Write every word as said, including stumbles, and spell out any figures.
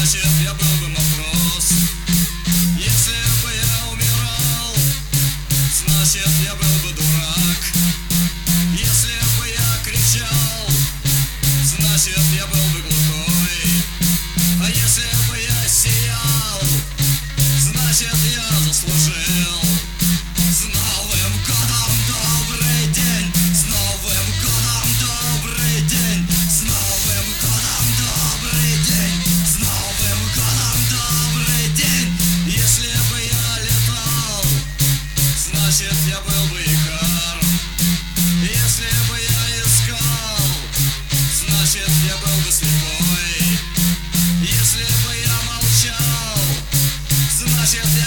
значит, я был бы матрос. Если бы я умирал, значит, я был бы дурак. Если бы я кричал, значит, я был бы глухой. А если бы я сиял, значит, я заслужил. С Новым годом, добрый день! С Новым годом, добрый день! С Новым годом, добрый день! С Новым годом, добрый день! Если бы я летал, значит, я был бы Икар. Если бы я искал, значит, я был бы слепой. Если бы я молчал, значит, я